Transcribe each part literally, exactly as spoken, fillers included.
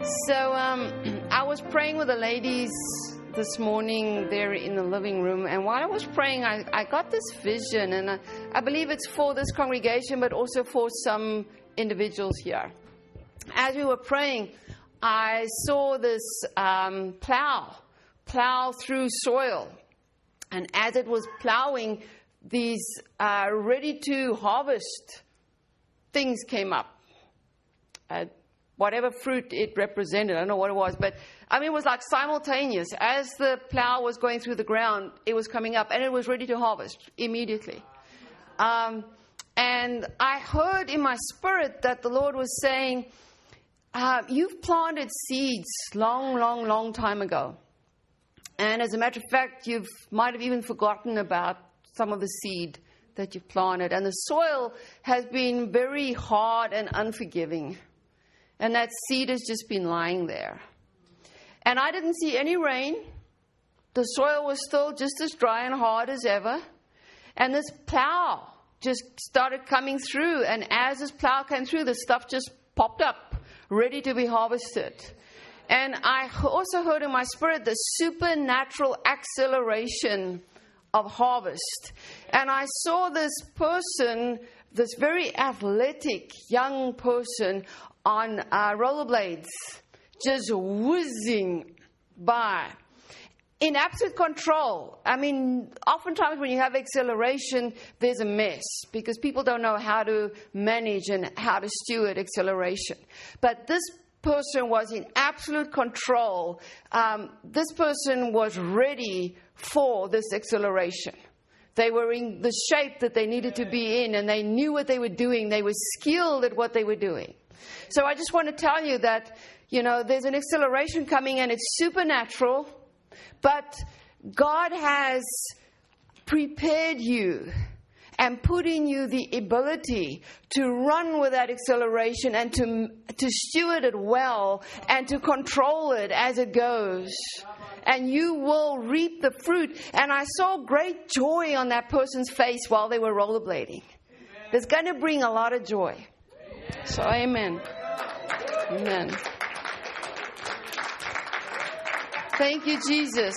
So um, I was praying with the ladies this morning there in the living room, and while I was praying, I, I got this vision, and I, I believe it's for this congregation, but also for some individuals here. As we were praying, I saw this um, plow, plow through soil, and as it was plowing, these uh, ready-to-harvest things came up. Uh, whatever fruit it represented, I don't know what it was, but I mean, it was like simultaneous. As the plow was going through the ground, it was coming up, and it was ready to harvest immediately. Um, and I heard in my spirit that the Lord was saying, uh, you've planted seeds long, long, long time ago. And as a matter of fact, you might have even forgotten about some of the seed that you planted. And the soil has been very hard and unforgiving. And that seed has just been lying there. And I didn't see any rain. The soil was still just as dry and hard as ever. And this plow just started coming through. And as this plow came through, the stuff just popped up, ready to be harvested. And I also heard in my spirit the supernatural acceleration of harvest. And I saw this person, this very athletic young person on uh, rollerblades, just whizzing by in absolute control. I mean, oftentimes when you have acceleration, there's a mess because people don't know how to manage and how to steward acceleration. But this person was in absolute control. Um, this person was ready for this acceleration. They were in the shape that they needed to be in, and they knew what they were doing. They were skilled at what they were doing. So I just want to tell you that, you know, there's an acceleration coming, and it's supernatural, but God has prepared you and put in you the ability to run with that acceleration and to, to steward it well and to control it as it goes. And you will reap the fruit. And I saw great joy on that person's face while they were rollerblading. It's going to bring a lot of joy. So amen. Amen. Thank you, Jesus.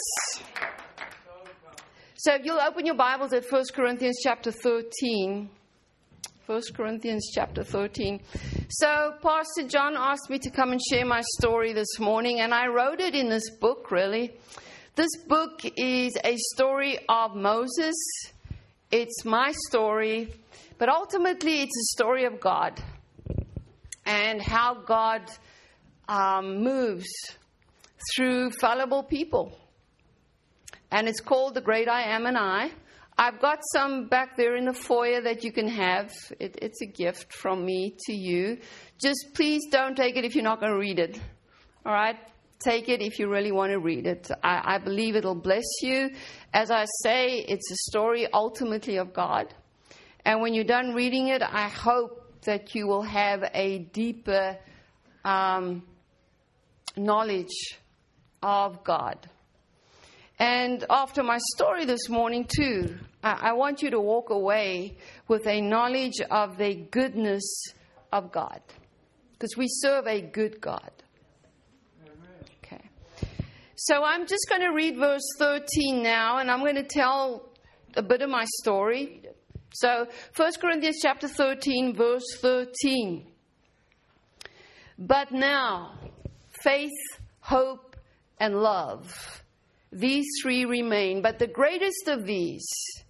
So if you'll open your Bibles at First Corinthians chapter thirteen. First Corinthians chapter thirteen. So Pastor John asked me to come and share my story this morning, and I wrote it in this book, really. This book is a story of Moses. It's my story, but ultimately it's a story of God and how God um, moves through fallible people. And it's called The Great I Am and I. I've got some back there in the foyer that you can have. It, it's a gift from me to you. Just please don't take it if you're not going to read it. All right? Take it if you really want to read it. I, I believe it'll bless you. As I say, it's a story ultimately of God. And when you're done reading it, I hope that you will have a deeper um, knowledge of God. And after my story this morning, too, I, I want you to walk away with a knowledge of the goodness of God. Because we serve a good God. Okay. So I'm just going to read verse thirteen now, and I'm going to tell a bit of my story. So First Corinthians chapter thirteen, verse thirteen. But now, faith, hope, and love. These three remain, but the greatest of these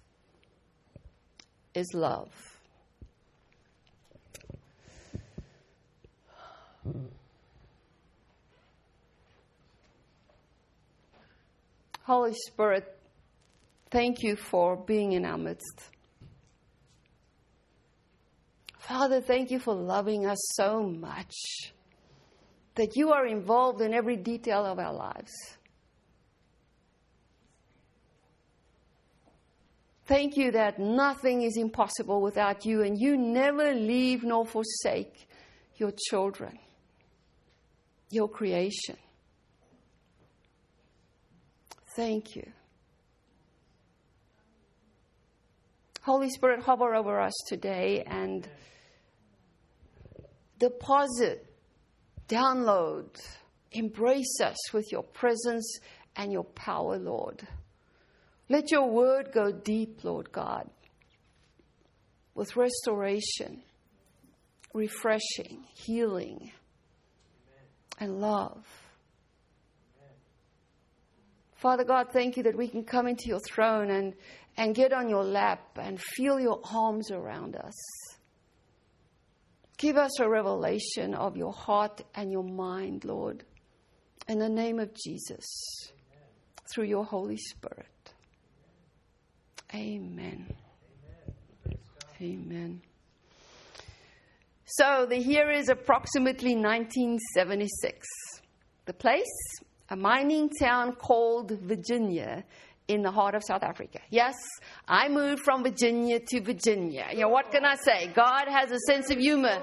is love. Holy Spirit, thank you for being in our midst. Father, thank you for loving us so much that you are involved in every detail of our lives. Thank you that nothing is impossible without you, and you never leave nor forsake your children, your creation. Thank you. Holy Spirit, hover over us today and deposit, download Embrace us with your presence and your power, Lord. Let your word go deep, Lord God, with restoration, refreshing, healing, and love. Father God, thank you that we can come into your throne and, and get on your lap and feel your arms around us. Give us a revelation of your heart and your mind, Lord, in the name of Jesus, through your Holy Spirit. Amen. Amen. So the year is approximately nineteen seventy-six. The place, a mining town called Virginia in the heart of South Africa. Yes, I moved from Virginia to Virginia. You know, what can I say? God has a sense of humor.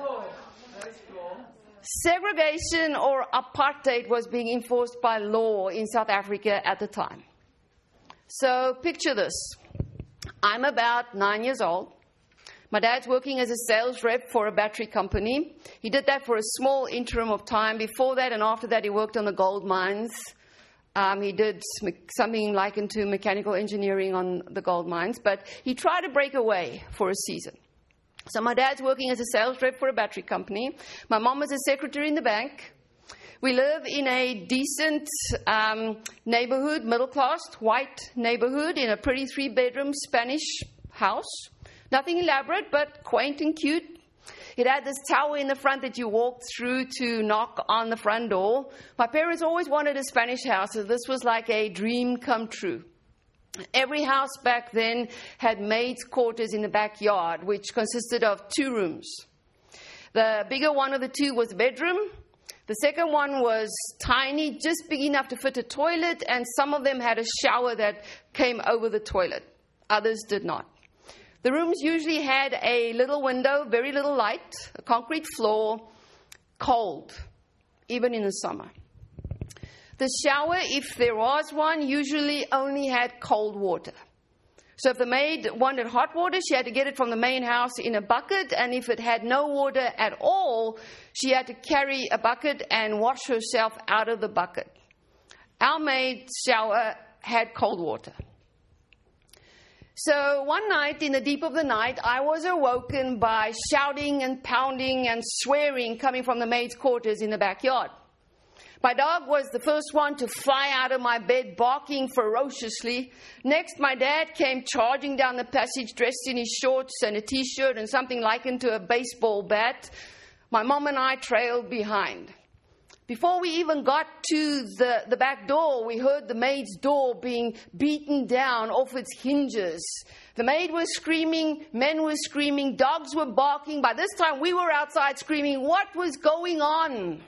Segregation or apartheid was being enforced by law in South Africa at the time. So picture this. I'm about nine years old. My dad's working as a sales rep for a battery company. He did that for a small interim of time. Before that and after that, he worked on the gold mines. Um, he did something likened to mechanical engineering on the gold mines. But he tried to break away for a season. So my dad's working as a sales rep for a battery company. My mom is a secretary in the bank. We live in a decent um, neighborhood, middle-class, white neighborhood in a pretty three-bedroom Spanish house. Nothing elaborate, but quaint and cute. It had this tower in the front that you walked through to knock on the front door. My parents always wanted a Spanish house, so this was like a dream come true. Every house back then had maids' quarters in the backyard, which consisted of two rooms. The bigger one of the two was a bedroom. The second one was tiny, just big enough to fit a toilet, and some of them had a shower that came over the toilet. Others did not. The rooms usually had a little window, very little light, a concrete floor, cold, even in the summer. The shower, if there was one, usually only had cold water. So if the maid wanted hot water, she had to get it from the main house in a bucket. And if it had no water at all, she had to carry a bucket and wash herself out of the bucket. Our maid's shower had cold water. So one night, in the deep of the night, I was awoken by shouting and pounding and swearing coming from the maid's quarters in the backyard. My dog was the first one to fly out of my bed, barking ferociously. Next, my dad came charging down the passage, dressed in his shorts and a T-shirt and something likened to a baseball bat. My mom and I trailed behind. Before we even got to the, the back door, we heard the maid's door being beaten down off its hinges. The maid was screaming, men were screaming, dogs were barking. By this time, we were outside screaming, what was going on?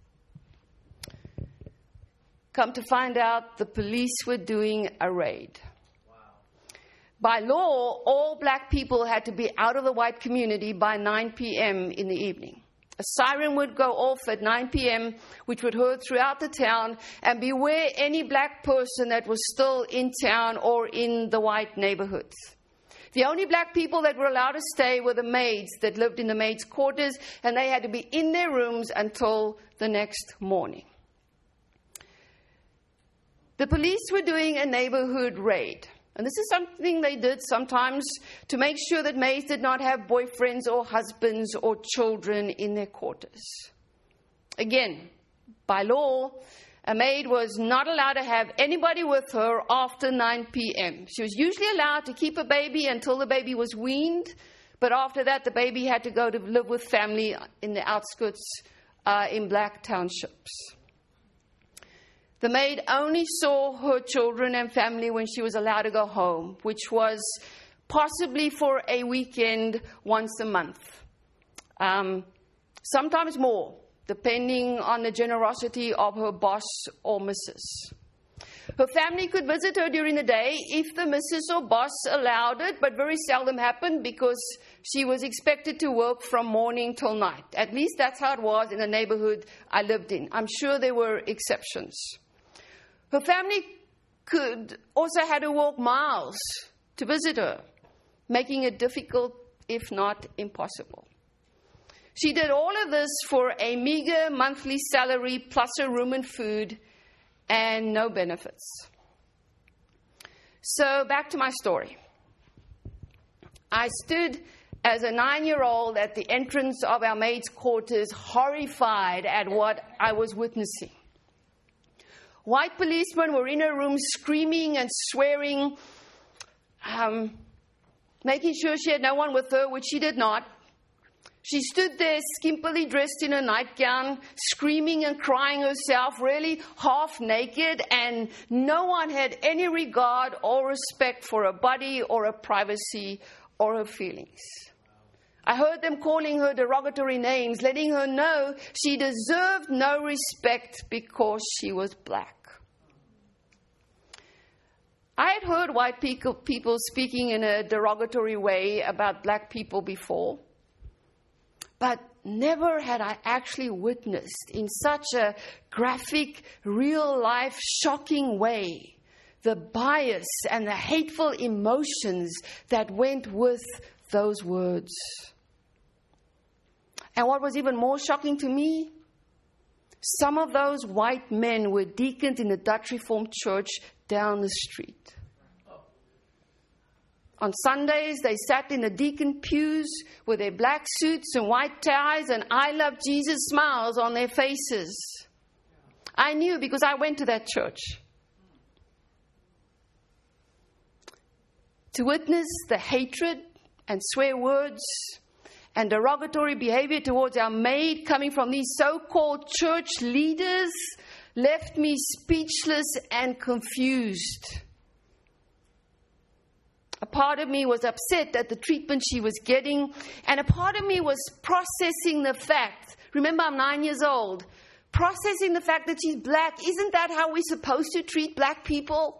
Come to find out, the police were doing a raid. Wow. By law, all black people had to be out of the white community by nine p.m. in the evening. A siren would go off at nine p.m., which would heard throughout the town, and beware any black person that was still in town or in the white neighborhoods. The only black people that were allowed to stay were the maids that lived in the maids' quarters, and they had to be in their rooms until the next morning. The police were doing a neighborhood raid. And this is something they did sometimes to make sure that maids did not have boyfriends or husbands or children in their quarters. Again, by law, a maid was not allowed to have anybody with her after nine p.m. She was usually allowed to keep a baby until the baby was weaned. But after that, the baby had to go to live with family in the outskirts uh, in black townships. The maid only saw her children and family when she was allowed to go home, which was possibly for a weekend once a month. Um, sometimes more, depending on the generosity of her boss or missus. Her family could visit her during the day if the missus or boss allowed it, but very seldom happened because she was expected to work from morning till night. At least that's how it was in the neighborhood I lived in. I'm sure there were exceptions. Her family could also had to walk miles to visit her, making it difficult, if not impossible. She did all of this for a meager monthly salary plus a room and food and no benefits. So back to my story. I stood as a nine-year-old at the entrance of our maid's quarters, horrified at what I was witnessing. White policemen were in her room screaming and swearing, um, making sure she had no one with her, which she did not. She stood there skimpily dressed in a nightgown, screaming and crying herself, really half naked, and no one had any regard or respect for her body or her privacy or her feelings. I heard them calling her derogatory names, letting her know she deserved no respect because she was black. I had heard white people, people speaking in a derogatory way about black people before, but never had I actually witnessed in such a graphic, real-life, shocking way the bias and the hateful emotions that went with those words. And what was even more shocking to me, some of those white men were deacons in the Dutch Reformed Church down the street. On Sundays, they sat in the deacon pews with their black suits and white ties and I love Jesus smiles on their faces. I knew because I went to that church. To witness the hatred and swear words and derogatory behavior towards our maid coming from these so-called church leaders left me speechless and confused. A part of me was upset at the treatment she was getting, and a part of me was processing the fact, remember I'm nine years old, processing the fact that she's black. Isn't that how we're supposed to treat black people?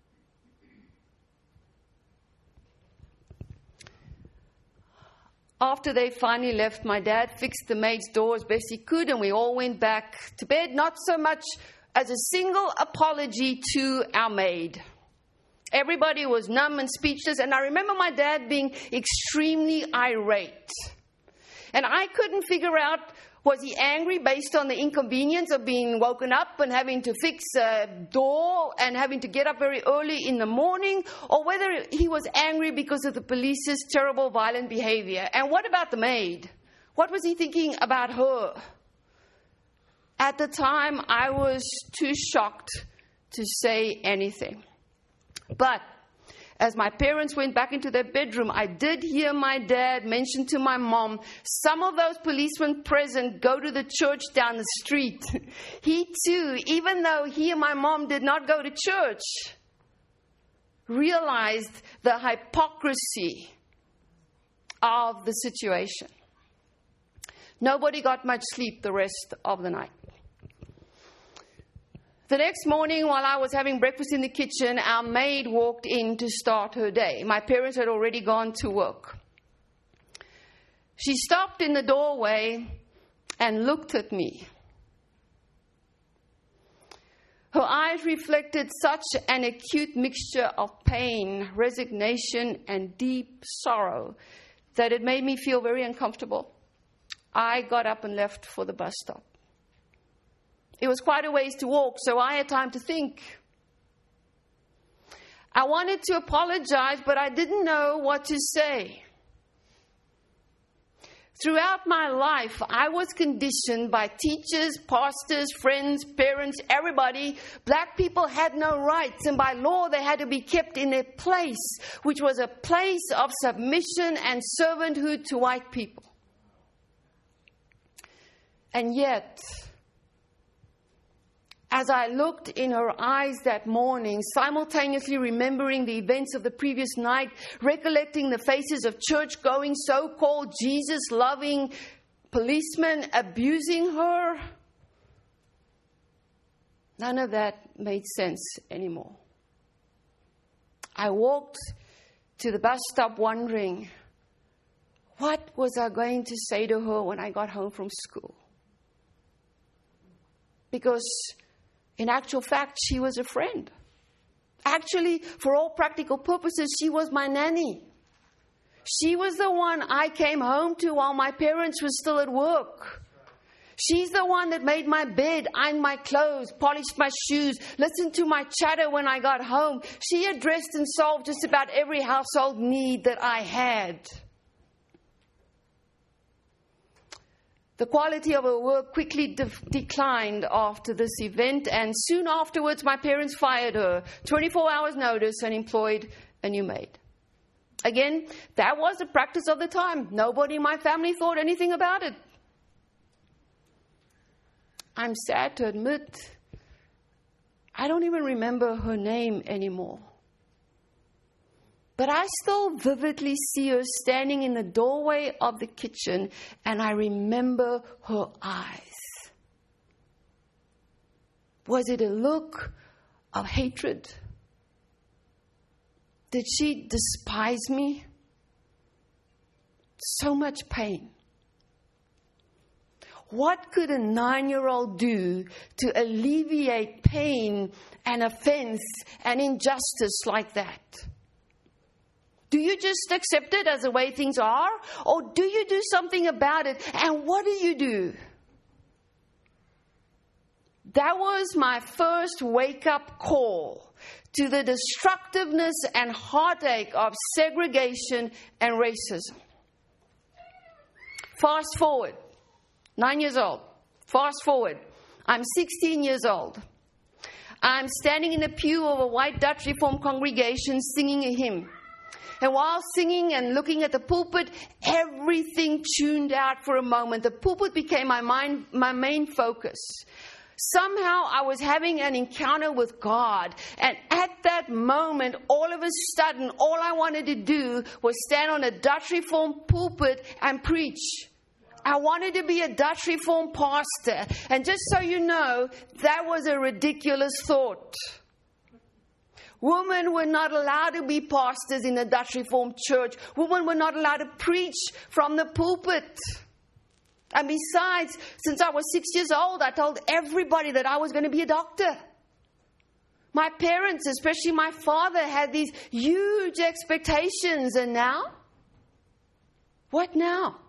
After they finally left, my dad fixed the maid's door as best he could, and we all went back to bed, not so much as a single apology to our maid. Everybody was numb and speechless, and I remember my dad being extremely irate. And I couldn't figure out, was he angry based on the inconvenience of being woken up and having to fix a door and having to get up very early in the morning, or whether he was angry because of the police's terrible violent behavior. And what about the maid? What was he thinking about her? At the time, I was too shocked to say anything. But as my parents went back into their bedroom, I did hear my dad mention to my mom, some of those policemen present go to the church down the street. He too, even though he and my mom did not go to church, realized the hypocrisy of the situation. Nobody got much sleep the rest of the night. The next morning, while I was having breakfast in the kitchen, our maid walked in to start her day. My parents had already gone to work. She stopped in the doorway and looked at me. Her eyes reflected such an acute mixture of pain, resignation, and deep sorrow that it made me feel very uncomfortable. I got up and left for the bus stop. It was quite a ways to walk, so I had time to think. I wanted to apologize, but I didn't know what to say. Throughout my life, I was conditioned by teachers, pastors, friends, parents, everybody. Black people had no rights, and by law they had to be kept in their place, which was a place of submission and servanthood to white people. And yet, as I looked in her eyes that morning, simultaneously remembering the events of the previous night, recollecting the faces of church-going, so-called Jesus-loving policemen abusing her, none of that made sense anymore. I walked to the bus stop wondering, what was I going to say to her when I got home from school? Because in actual fact, she was a friend. Actually, for all practical purposes, she was my nanny. She was the one I came home to while my parents were still at work. She's the one that made my bed, ironed my clothes, polished my shoes, listened to my chatter when I got home. She addressed and solved just about every household need that I had. The quality of her work quickly de- declined after this event, and soon afterwards my parents fired her, twenty-four hours notice, and employed a new maid. Again, that was the practice of the time. Nobody in my family thought anything about it. I'm sad to admit, I don't even remember her name anymore. But I still vividly see her standing in the doorway of the kitchen, and I remember her eyes. Was it a look of hatred? Did she despise me? So much pain. What could a nine-year-old do to alleviate pain and offense and injustice like that? Do you just accept it as the way things are? Or do you do something about it? And what do you do? That was my first wake-up call to the destructiveness and heartache of segregation and racism. Fast forward. Nine years old. Fast forward. I'm sixteen years old. I'm standing in the pew of a white Dutch Reformed congregation singing a hymn. And while singing and looking at the pulpit, everything tuned out for a moment. The pulpit became my mind, my main focus. Somehow I was having an encounter with God. And at that moment, all of a sudden, all I wanted to do was stand on a Dutch Reformed pulpit and preach. I wanted to be a Dutch Reformed pastor. And just so you know, that was a ridiculous thought. Women were not allowed to be pastors in the Dutch Reformed Church. Women were not allowed to preach from the pulpit. And besides, since I was six years old, I told everybody that I was going to be a doctor. My parents, especially my father, had these huge expectations. And now? What now?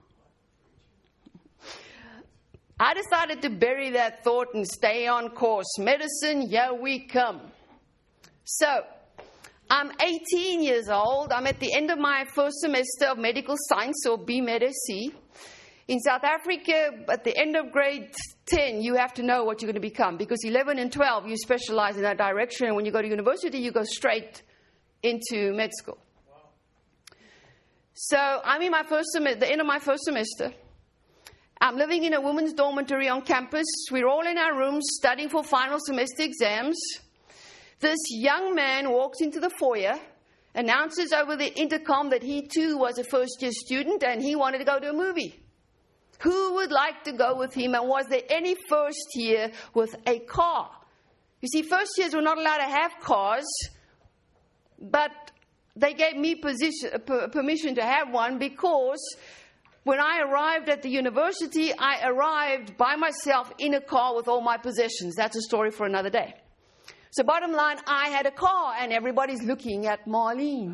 I decided to bury that thought and stay on course. Medicine, here we come. So, I'm eighteen years old. I'm at the end of my first semester of medical science, or B Med S C. In South Africa, at the end of grade ten, you have to know what you're going to become, because eleven and twelve, you specialize in that direction. And when you go to university, you go straight into med school. Wow. So, I'm in my first semester, the end of my first semester. I'm living in a women's dormitory on campus. We're all in our rooms studying for final semester exams. This young man walks into the foyer, announces over the intercom that he too was a first-year student and he wanted to go to a movie. Who would like to go with him? And was there any first year with a car? You see, first years were not allowed to have cars, but they gave me position, permission to have one, because when I arrived at the university, I arrived by myself in a car with all my possessions. That's a story for another day. So bottom line, I had a car, and everybody's looking at Marlene.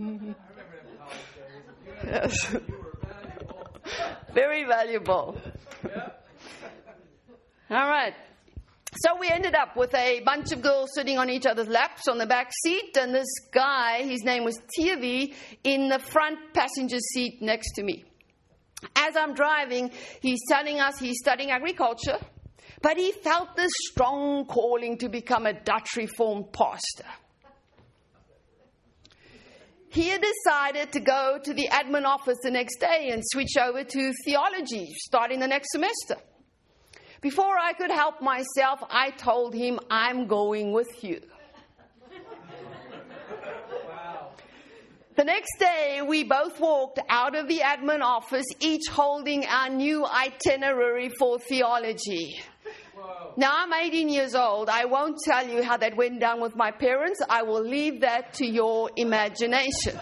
Yes. Very valuable. All right. So we ended up with a bunch of girls sitting on each other's laps on the back seat, and this guy, his name was Tiavi, in the front passenger seat next to me. As I'm driving, he's telling us he's studying agriculture, but he felt this strong calling to become a Dutch Reformed pastor. He had decided to go to the admin office the next day and switch over to theology starting the next semester. Before I could help myself, I told him, I'm going with you. The next day, we both walked out of the admin office, each holding our new itinerary for theology. Whoa. Now, I'm eighteen years old. I won't tell you how that went down with my parents. I will leave that to your imagination.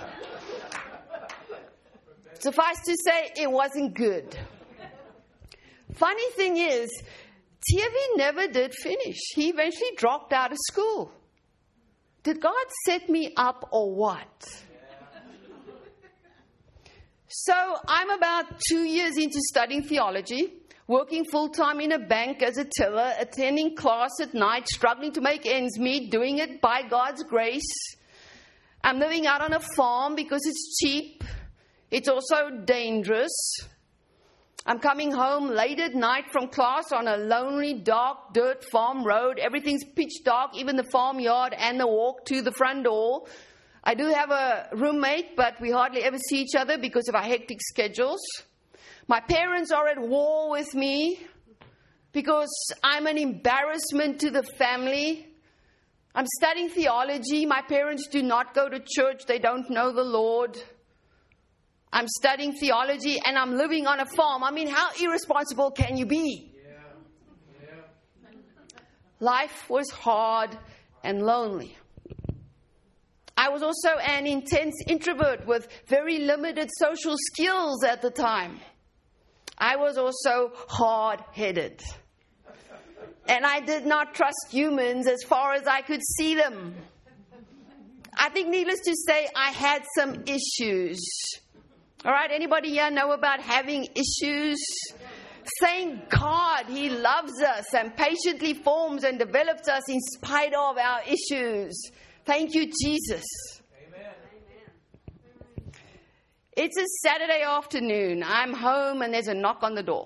Suffice to say, it wasn't good. Funny thing is, Tiavi never did finish. He eventually dropped out of school. Did God set me up or what? So I'm about two years into studying theology, working full-time in a bank as a teller, attending class at night, struggling to make ends meet, doing it by God's grace. I'm living out on a farm because it's cheap. It's also dangerous. I'm coming home late at night from class on a lonely, dark, dirt farm road. Everything's pitch dark, even the farmyard and the walk to the front door. I do have a roommate, but we hardly ever see each other because of our hectic schedules. My parents are at war with me because I'm an embarrassment to the family. I'm studying theology. My parents do not go to church. They don't know the Lord. I'm studying theology and I'm living on a farm. I mean, how irresponsible can you be? Yeah. Yeah. Life was hard and lonely. I was also an intense introvert with very limited social skills at the time. I was also hard-headed. And I did not trust humans as far as I could see them. I think needless to say, I had some issues. All right, anybody here know about having issues? Thank God He loves us and patiently forms and develops us in spite of our issues. Thank you, Jesus. Amen. It's a Saturday afternoon. I'm home and there's a knock on the door.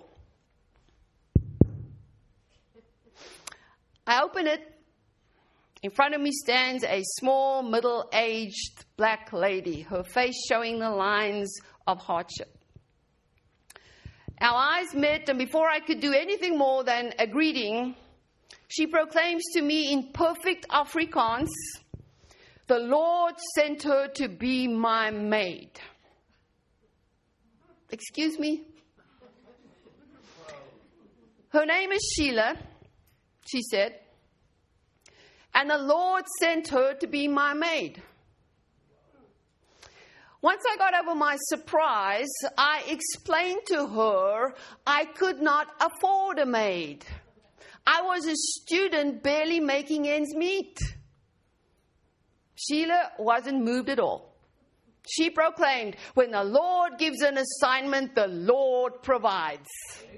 I open it. In front of me stands a small, middle-aged black lady, her face showing the lines of hardship. Our eyes met, and before I could do anything more than a greeting, she proclaims to me in perfect Afrikaans, "The Lord sent her to be my maid." Excuse me? Her name is Sheila, she said, and the Lord sent her to be my maid. Once I got over my surprise, I explained to her I could not afford a maid. I was a student barely making ends meet. Sheila wasn't moved at all. She proclaimed, when the Lord gives an assignment, the Lord provides.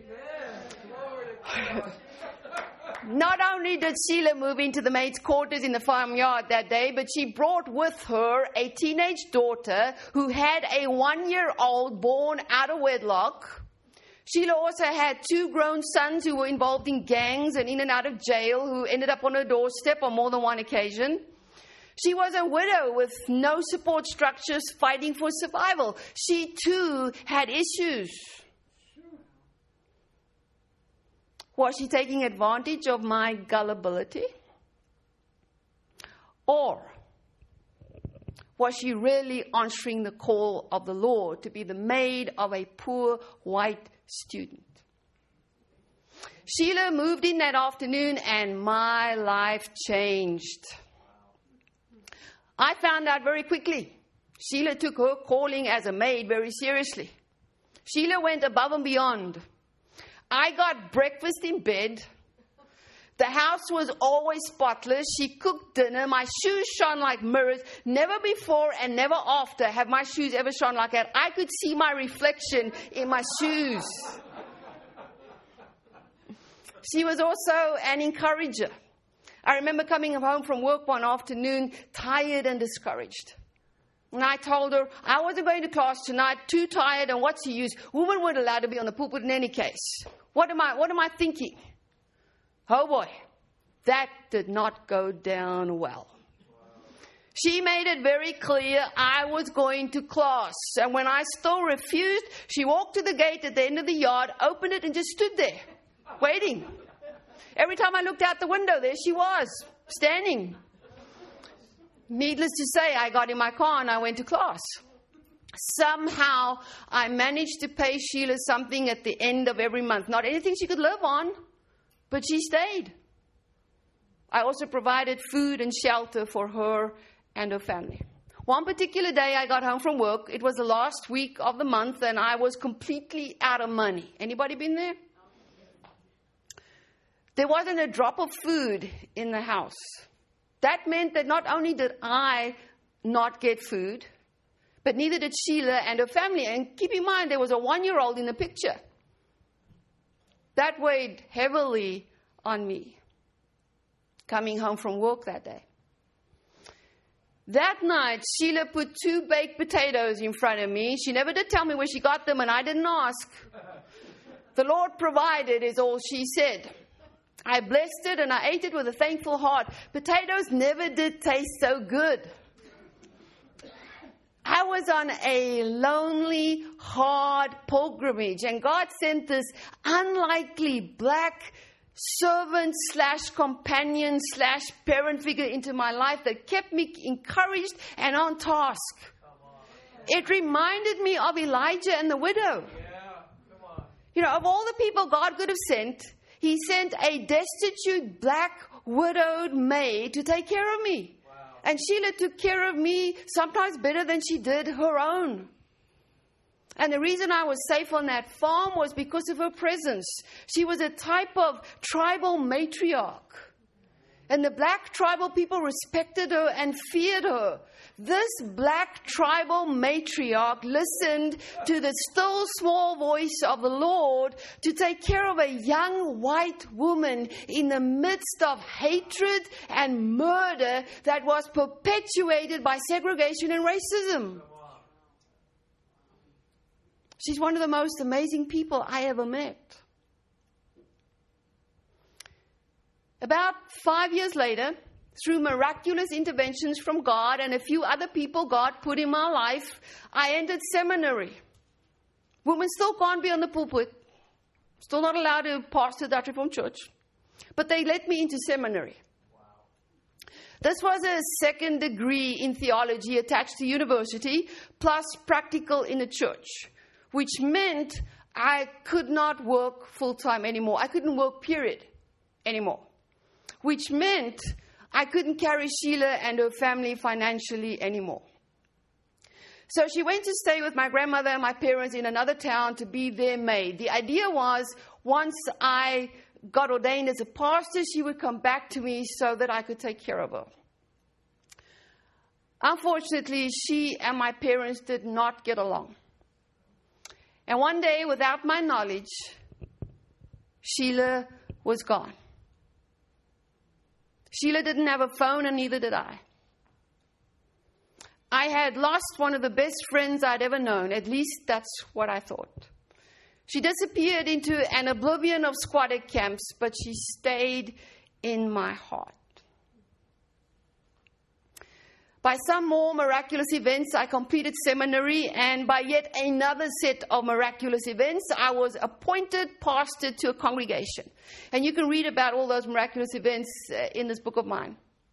Amen. Not only did Sheila move into the maid's quarters in the farmyard that day, but she brought with her a teenage daughter who had a one-year-old born out of wedlock. Sheila also had two grown sons who were involved in gangs and in and out of jail, who ended up on her doorstep on more than one occasion. She was a widow with no support structures fighting for survival. She too had issues. Was she taking advantage of my gullibility? Or was she really answering the call of the Lord to be the maid of a poor white student? Sheila moved in that afternoon and my life changed. I found out very quickly. Sheila took her calling as a maid very seriously. Sheila went above and beyond. I got breakfast in bed. The house was always spotless. She cooked dinner. My shoes shone like mirrors. Never before and never after have my shoes ever shone like that. I could see my reflection in my shoes. She was also an encourager. I remember coming home from work one afternoon, tired and discouraged. And I told her, I wasn't going to class tonight, too tired, and what's the use? Women weren't allowed to be on the pulpit in any case. What am I, what am I thinking? Oh boy, that did not go down well. She made it very clear I was going to class. And when I still refused, she walked to the gate at the end of the yard, opened it, and just stood there, waiting. Every time I looked out the window, there she was, standing. Needless to say, I got in my car and I went to class. Somehow, I managed to pay Sheila something at the end of every month. Not anything she could live on, but she stayed. I also provided food and shelter for her and her family. One particular day, I got home from work. It was the last week of the month, and I was completely out of money. Anybody been there? There wasn't a drop of food in the house. That meant that not only did I not get food, But neither did Sheila and her family. And keep in mind, there was a one-year-old in the picture. That weighed heavily on me, coming home from work that day. That night, Sheila put two baked potatoes in front of me. She never did tell me where she got them, and I didn't ask. The Lord provided is all she said. I blessed it, and I ate it with a thankful heart. Potatoes never did taste so good. I was on a lonely, hard pilgrimage, and God sent this unlikely black servant slash companion slash parent figure into my life that kept me encouraged and on task. It reminded me of Elijah and the widow. You know, of all the people God could have sent, He sent a destitute, black, widowed maid to take care of me. Wow. And Sheila took care of me sometimes better than she did her own. And the reason I was safe on that farm was because of her presence. She was a type of tribal matriarch. And the black tribal people respected her and feared her. This black tribal matriarch listened to the still small voice of the Lord to take care of a young white woman in the midst of hatred and murder that was perpetuated by segregation and racism. She's one of the most amazing people I ever met. About five years later, through miraculous interventions from God and a few other people God put in my life, I entered seminary. Women still can't be on the pulpit, still not allowed to pastor Dutch Reformed Church, but they let me into seminary. Wow. This was a second degree in theology attached to university, plus practical in the church, which meant I could not work full-time anymore. I couldn't work, period, anymore. Which meant I couldn't carry Sheila and her family financially anymore. So she went to stay with my grandmother and my parents in another town to be their maid. The idea was once I got ordained as a pastor, she would come back to me so that I could take care of her. Unfortunately, she and my parents did not get along. And one day, without my knowledge, Sheila was gone. Sheila didn't have a phone, and neither did I. I had lost one of the best friends I'd ever known. At least that's what I thought. She disappeared into an oblivion of squatter camps, but she stayed in my heart. By some more miraculous events, I completed seminary, and by yet another set of miraculous events, I was appointed pastor to a congregation. And you can read about all those miraculous events uh, in this book of mine.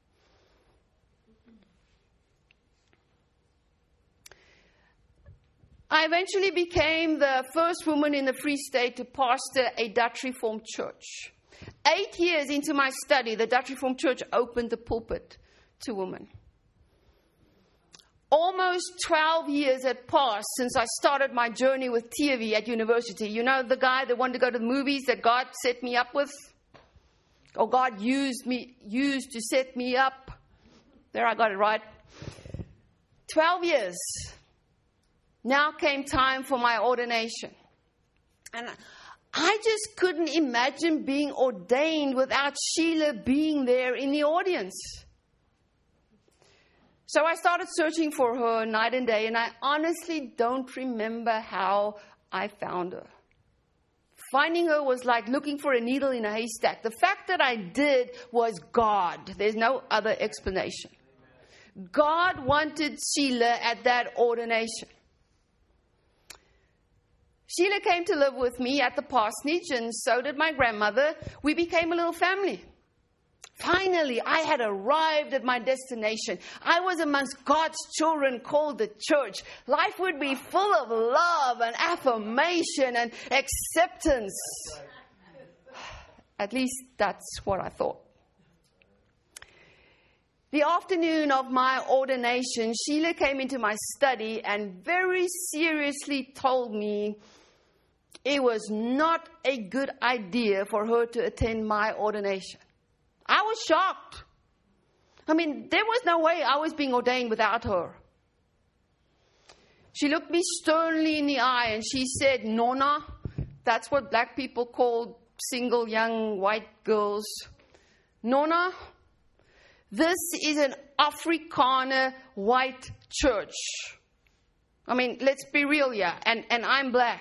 I eventually became the first woman in the Free State to pastor a Dutch Reformed church. Eight years into my study, the Dutch Reformed Church opened the pulpit to women. Almost twelve years had passed since I started my journey with T V at university. You know, the guy that wanted to go to the movies that God set me up with? Or God used me, used to set me up. There, I got it right. Twelve years. Now came time for my ordination. And I just couldn't imagine being ordained without Sheila being there in the audience. So I started searching for her night and day, and I honestly don't remember how I found her. Finding her was like looking for a needle in a haystack. The fact that I did was God. There's no other explanation. God wanted Sheila at that ordination. Sheila came to live with me at the parsonage, and so did my grandmother. We became a little family. Finally, I had arrived at my destination. I was amongst God's children called the church. Life would be full of love and affirmation and acceptance. At least that's what I thought. The afternoon of my ordination, Sheila came into my study and very seriously told me it was not a good idea for her to attend my ordination. I was shocked. I mean, there was no way I was being ordained without her. She looked me sternly in the eye and she said, Nona, that's what black people call single young white girls. Nona, this is an Afrikaner white church. I mean, let's be real here. And, and I'm black.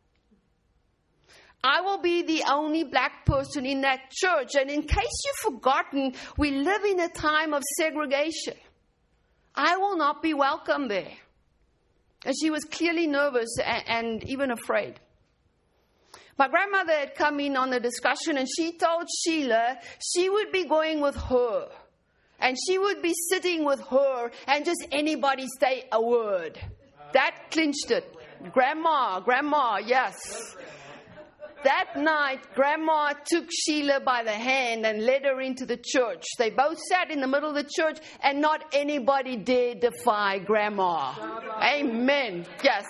I will be the only black person in that church. And in case you've forgotten, we live in a time of segregation. I will not be welcome there. And she was clearly nervous and, and even afraid. My grandmother had come in on the discussion and she told Sheila she would be going with her. And she would be sitting with her and just anybody say a word. That clinched it. Grandma, grandma, yes. That night, Grandma took Sheila by the hand and led her into the church. They both sat in the middle of the church and not anybody dared defy Grandma. Amen. Yes.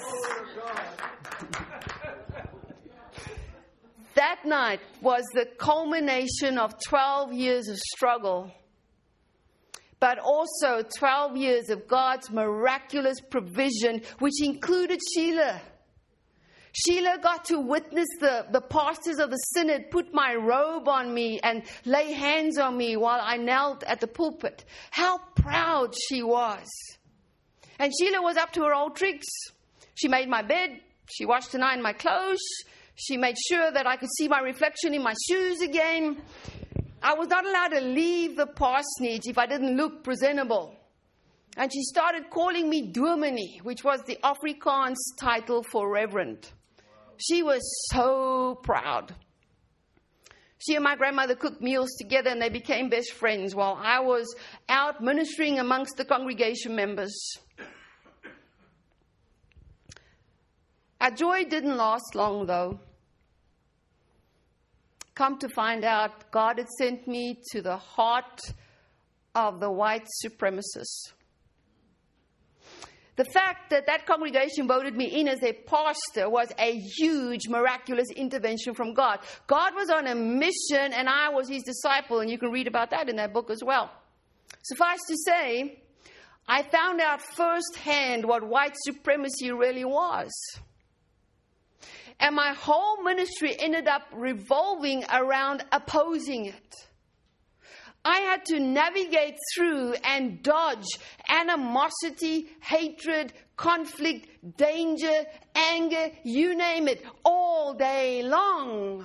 That night was the culmination of twelve years of struggle, but also twelve years of God's miraculous provision, which included Sheila. Sheila got to witness the, the pastors of the synod put my robe on me and lay hands on me while I knelt at the pulpit. How proud she was. And Sheila was up to her old tricks. She made my bed. She washed and ironed my clothes. She made sure that I could see my reflection in my shoes again. I was not allowed to leave the parsonage if I didn't look presentable. And she started calling me Dominee, which was the Afrikaans title for reverend. She was so proud. She and my grandmother cooked meals together and they became best friends while I was out ministering amongst the congregation members. Our joy didn't last long, though. Come to find out, God had sent me to the heart of the white supremacists. The fact that that congregation voted me in as their pastor was a huge, miraculous intervention from God. God was on a mission and I was his disciple, and you can read about that in that book as well. Suffice to say, I found out firsthand what white supremacy really was. And my whole ministry ended up revolving around opposing it. I had to navigate through and dodge animosity, hatred, conflict, danger, anger, you name it, all day long.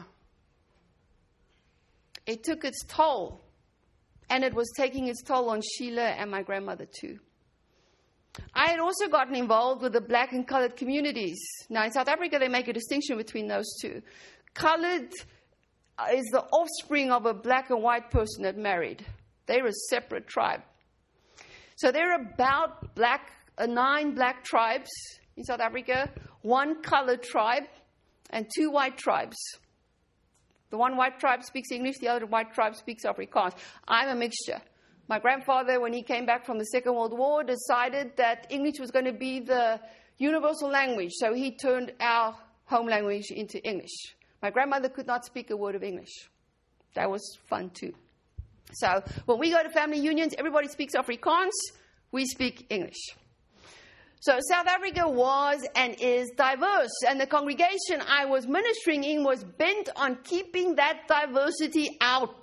It took its toll, and it was taking its toll on Sheila and my grandmother too. I had also gotten involved with the black and colored communities. Now, in South Africa, they make a distinction between those two. Colored is the offspring of a black and white person that married. They're a separate tribe. So there are about black, uh, nine black tribes in South Africa, one colored tribe, and two white tribes. The one white tribe speaks English, the other white tribe speaks Afrikaans. I'm a mixture. My grandfather, when he came back from the Second World War, decided that English was going to be the universal language, so he turned our home language into English. My grandmother could not speak a word of English. That was fun too. So when we go to family unions, everybody speaks Afrikaans. We speak English. So South Africa was and is diverse. And the congregation I was ministering in was bent on keeping that diversity out.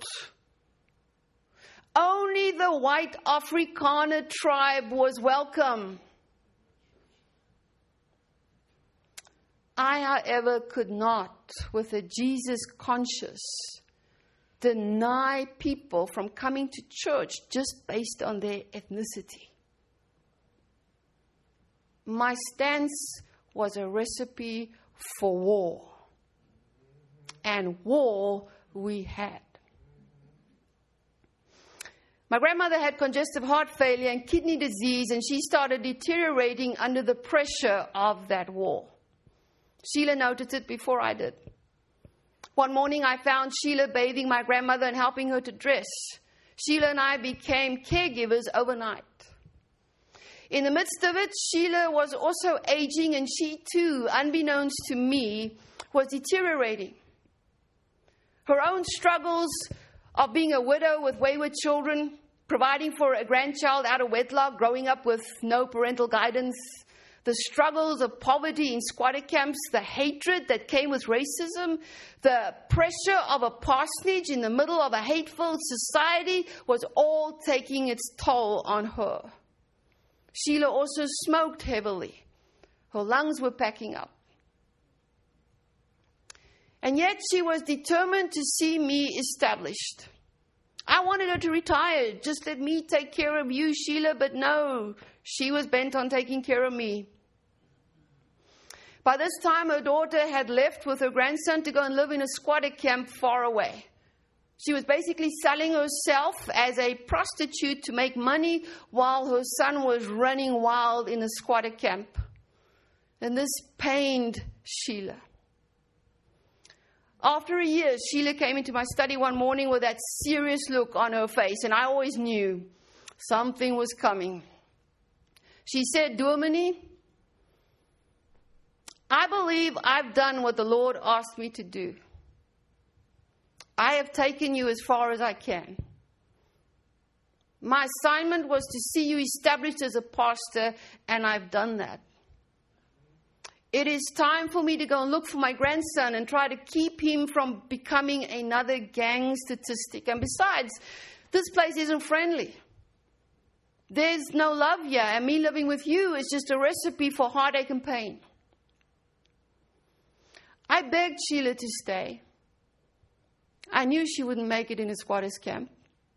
Only the white Afrikaner tribe was welcome. I, however, could not, with a Jesus conscience, deny people from coming to church just based on their ethnicity. My stance was a recipe for war. And war we had. My grandmother had congestive heart failure and kidney disease, and she started deteriorating under the pressure of that war. Sheila noticed it before I did. One morning I found Sheila bathing my grandmother and helping her to dress. Sheila and I became caregivers overnight. In the midst of it, Sheila was also aging, and she too, unbeknownst to me, was deteriorating. Her own struggles of being a widow with wayward children, providing for a grandchild out of wedlock, growing up with no parental guidance, the struggles of poverty in squatter camps, the hatred that came with racism, the pressure of a parsonage in the middle of a hateful society was all taking its toll on her. Sheila also smoked heavily. Her lungs were packing up. And yet she was determined to see me established. I wanted her to retire. Just let me take care of you, Sheila. But no, she was bent on taking care of me. By this time, her daughter had left with her grandson to go and live in a squatter camp far away. She was basically selling herself as a prostitute to make money while her son was running wild in a squatter camp. And this pained Sheila. After a year, Sheila came into my study one morning with that serious look on her face, and I always knew something was coming. She said, "Dominee, I believe I've done what the Lord asked me to do. I have taken you as far as I can. My assignment was to see you established as a pastor, and I've done that. It is time for me to go and look for my grandson and try to keep him from becoming another gang statistic. And besides, this place isn't friendly. There's no love here, and me living with you is just a recipe for heartache and pain." I begged Sheila to stay. I knew she wouldn't make it in a squatter's camp.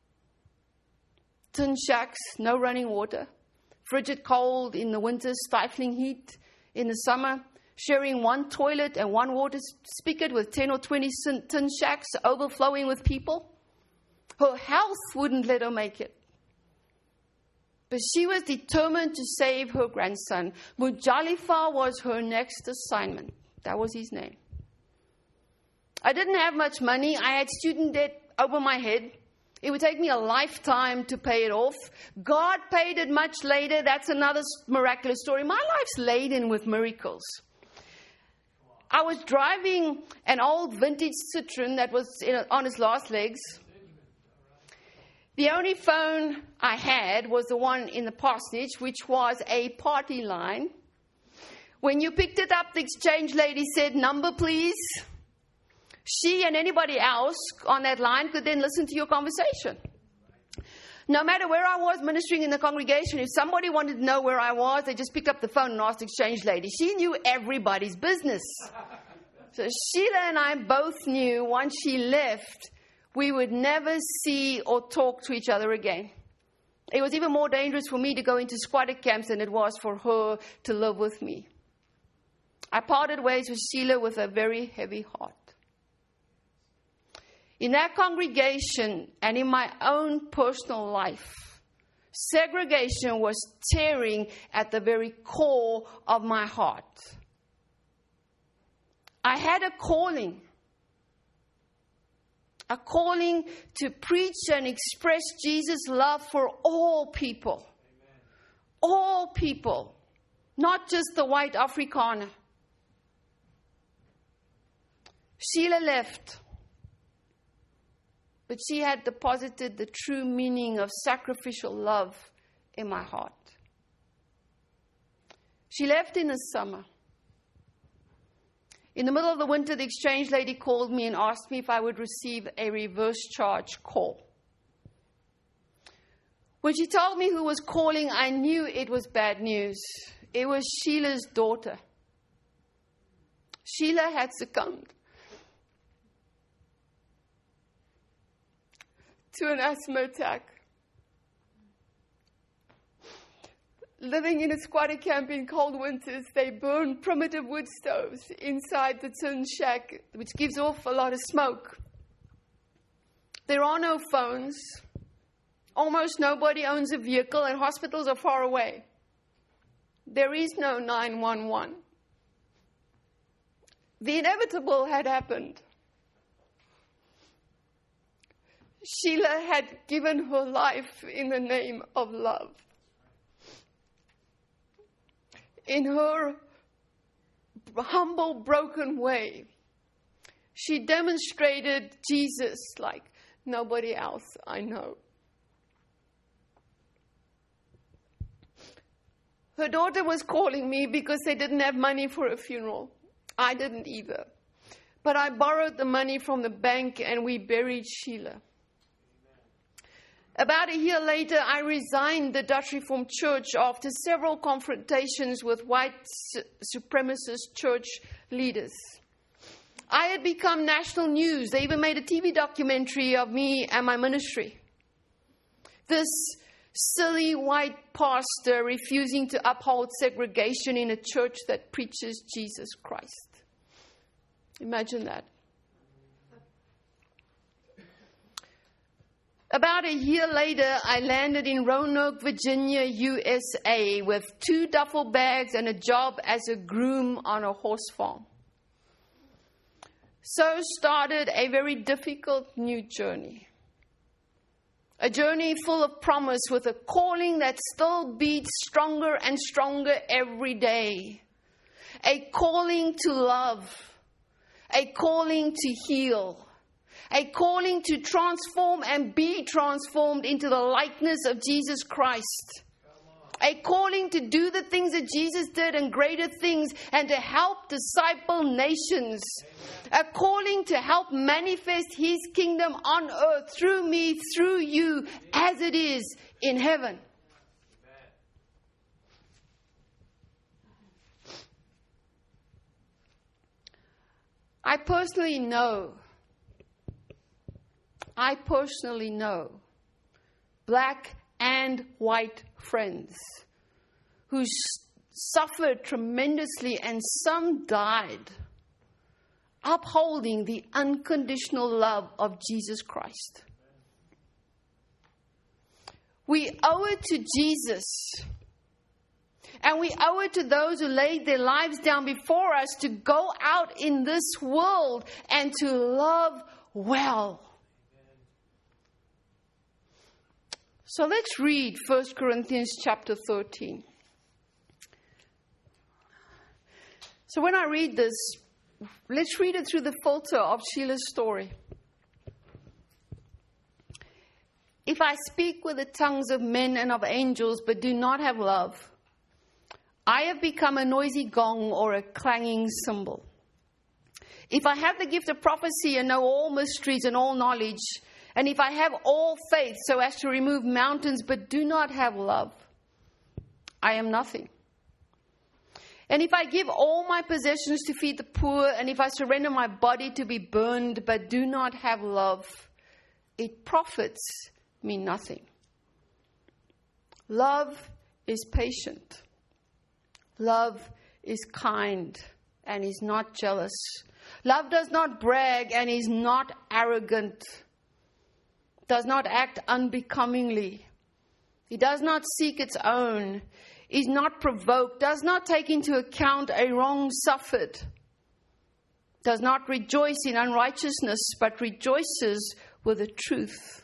Tin shacks, no running water, frigid cold in the winter, stifling heat in the summer, sharing one toilet and one water spigot with ten or twenty tin shacks overflowing with people. Her health wouldn't let her make it. But she was determined to save her grandson. Mujalifa was her next assignment. That was his name. I didn't have much money. I had student debt over my head. It would take me a lifetime to pay it off. God paid it much later. That's another miraculous story. My life's laden with miracles. I was driving an old vintage Citroen that was in, on its last legs. The only phone I had was the one in the parsonage, which was a party line. When you picked it up, the exchange lady said, "Number, please." She and anybody else on that line could then listen to your conversation. No matter where I was ministering in the congregation, if somebody wanted to know where I was, they just picked up the phone and asked the exchange lady. She knew everybody's business. So Sheila and I both knew once she left, we would never see or talk to each other again. It was even more dangerous for me to go into squatter camps than it was for her to live with me. I parted ways with Sheila with a very heavy heart. In that congregation and in my own personal life, segregation was tearing at the very core of my heart. I had a calling, a calling to preach and express Jesus' love for all people. Amen. All people, not just the white Afrikaner. Sheila left. But she had deposited the true meaning of sacrificial love in my heart. She left in the summer. In the middle of the winter, the exchange lady called me and asked me if I would receive a reverse charge call. When she told me who was calling, I knew it was bad news. It was Sheila's daughter. Sheila had succumbed to an asthma attack. Living in a squatter camp in cold winters, they burn primitive wood stoves inside the tin shack, which gives off a lot of smoke. There are no phones. Almost nobody owns a vehicle, and hospitals are far away. There is no nine one one. The inevitable had happened. Sheila had given her life in the name of love. In her humble, broken way, she demonstrated Jesus like nobody else I know. Her daughter was calling me because they didn't have money for a funeral. I didn't either. But I borrowed the money from the bank and we buried Sheila. About a year later, I resigned the Dutch Reformed Church after several confrontations with white su- supremacist church leaders. I had become national news. They even made a T V documentary of me and my ministry. This silly white pastor refusing to uphold segregation in a church that preaches Jesus Christ. Imagine that. About a year later, I landed in Roanoke, Virginia, U S A, with two duffel bags and a job as a groom on a horse farm. So started a very difficult new journey. A journey full of promise with a calling that still beats stronger and stronger every day. A calling to love. A calling to heal. A calling to transform and be transformed into the likeness of Jesus Christ. A calling to do the things that Jesus did and greater things, and to help disciple nations. A calling to help manifest His kingdom on earth through me, through you, as it is in heaven. I personally know I personally know black and white friends who suffered tremendously and some died upholding the unconditional love of Jesus Christ. We owe it to Jesus, and we owe it to those who laid their lives down before us to go out in this world and to love well. So let's read First Corinthians chapter thirteen. So when I read this, let's read it through the filter of Sheila's story. If I speak with the tongues of men and of angels, but do not have love, I have become a noisy gong or a clanging cymbal. If I have the gift of prophecy and know all mysteries and all knowledge, and if I have all faith so as to remove mountains, but do not have love, I am nothing. And if I give all my possessions to feed the poor, and if I surrender my body to be burned, but do not have love, it profits me nothing. Love is patient. Love is kind and is not jealous. Love does not brag and is not arrogant. Does not act unbecomingly. It does not seek its own. Is not provoked. Does not take into account a wrong suffered. Does not rejoice in unrighteousness, but rejoices with the truth.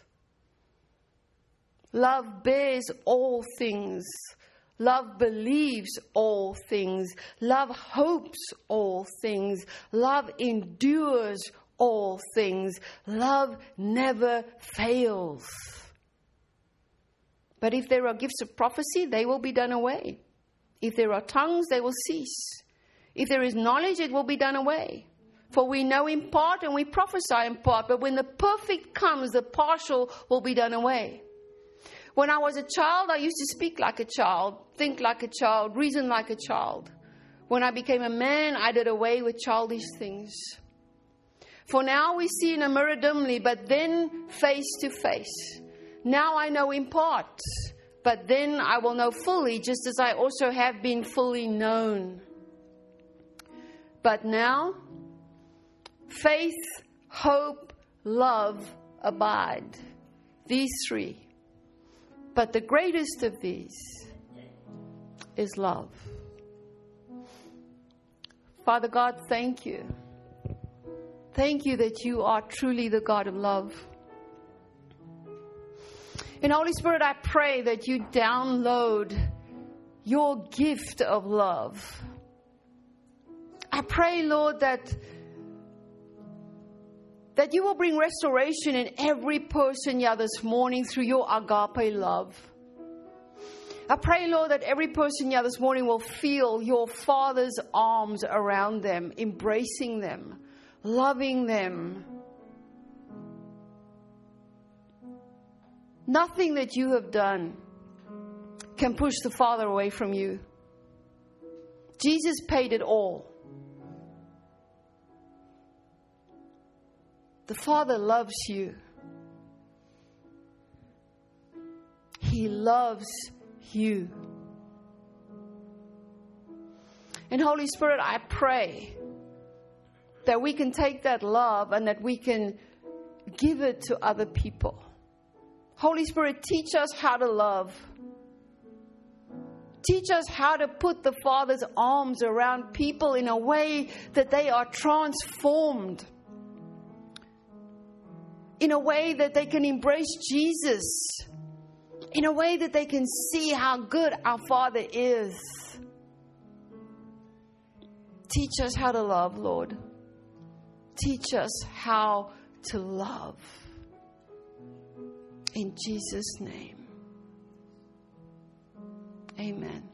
Love bears all things. Love believes all things. Love hopes all things. Love endures all things. Love never fails. But if there are gifts of prophecy, they will be done away. If there are tongues, they will cease. If there is knowledge, it will be done away. For we know in part and we prophesy in part. But when the perfect comes, the partial will be done away. When I was a child, I used to speak like a child, think like a child, reason like a child. When I became a man, I did away with childish things. For now we see in a mirror dimly, but then face to face. Now I know in part, but then I will know fully, just as I also have been fully known. But now, faith, hope, love abide. These three. But the greatest of these is love. Father God, thank you. Thank you that you are truly the God of love. And Holy Spirit, I pray that you download your gift of love. I pray, Lord, that, that you will bring restoration in every person here this morning through your agape love. I pray, Lord, that every person here this morning will feel your Father's arms around them, embracing them, loving them. Nothing that you have done can push the Father away from you. Jesus paid it all. The Father loves you. He loves you. And Holy Spirit, I pray that we can take that love and that we can give it to other people. Holy Spirit, teach us how to love. Teach us how to put the Father's arms around people in a way that they are transformed. In a way that they can embrace Jesus. In a way that they can see how good our Father is. Teach us how to love, Lord. Teach us how to love. In Jesus' name. Amen.